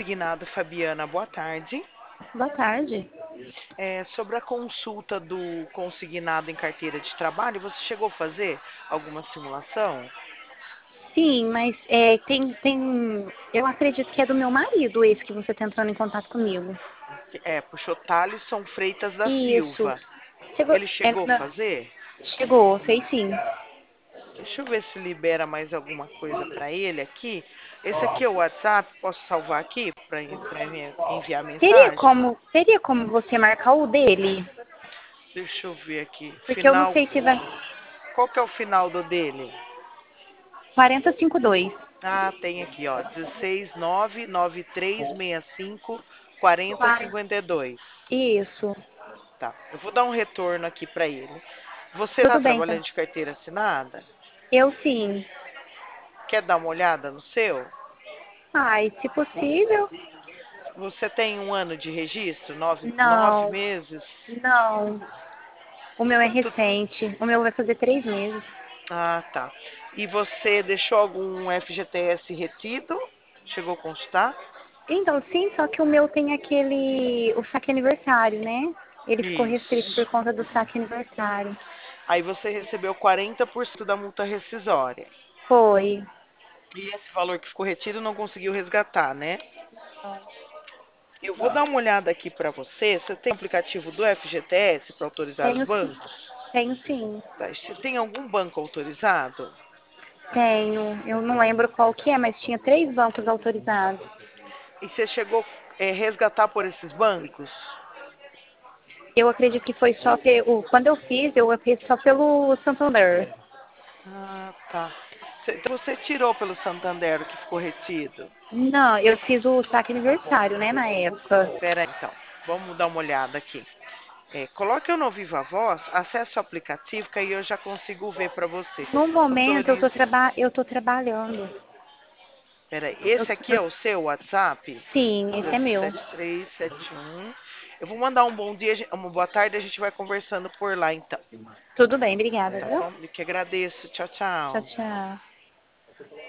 Consignado Fabiana, boa tarde. Boa tarde. Sobre a consulta do consignado em carteira de trabalho, você chegou a fazer alguma simulação? Sim, mas eu acredito que é do meu marido esse que você está entrando em contato comigo. Puxou Thalisson Freitas da Isso. Silva. Chegou, Ele chegou a fazer? chegou, fez sim. Deixa eu ver se libera mais alguma coisa para ele aqui. Esse aqui é o WhatsApp, posso salvar aqui para enviar mensagem? Teria como você marcar o dele? Deixa eu ver aqui. Porque eu não sei se vai. Qual que é o final do dele? 4052. Ah, tem aqui, ó, 1699365 4052. Isso. Tá, eu vou dar um retorno aqui para ele. Você está Tudo bem, então. trabalhando de carteira assinada? Eu sim. Quer dar uma olhada no seu? Ai, se possível. Você tem um ano de registro? Nove Não, meses? não. O meu é Tu- recente. O meu vai fazer 3 meses. Ah, tá. E você deixou algum FGTS retido? Chegou a constar? Então, sim, só que o meu tem o saque aniversário, né? Ele ficou restrito por Isso. conta do saque aniversário. Aí você recebeu 40% da multa rescisória. Foi. E esse valor que ficou retido não conseguiu resgatar, né? Eu vou dar uma olhada aqui para você. Você tem aplicativo do FGTS para autorizar os Tenho, bancos? tenho sim. Tá, você tem algum banco autorizado? Tenho. Eu não lembro qual que é, mas tinha 3 bancos autorizados. E você chegou a resgatar por esses bancos? Eu acredito que foi só quando eu fiz só pelo Santander. Ah, tá. Então você tirou pelo Santander o que ficou retido? Não, eu fiz o saque aniversário, né, na época. Espera aí, então. Vamos dar uma olhada aqui. Coloque eu no Viva Voz, acesse o aplicativo que aí eu já consigo ver para você. No momento Autorize. eu tô trabalhando. Peraí, Eu- esse aqui é o seu WhatsApp? sim, esse é meu. 17371. Eu vou mandar um bom dia, uma boa tarde, a gente vai conversando por lá então. Tudo bem, obrigada, Tá viu? bom? Eu que agradeço. Tchau, Tchau, tchau. tchau.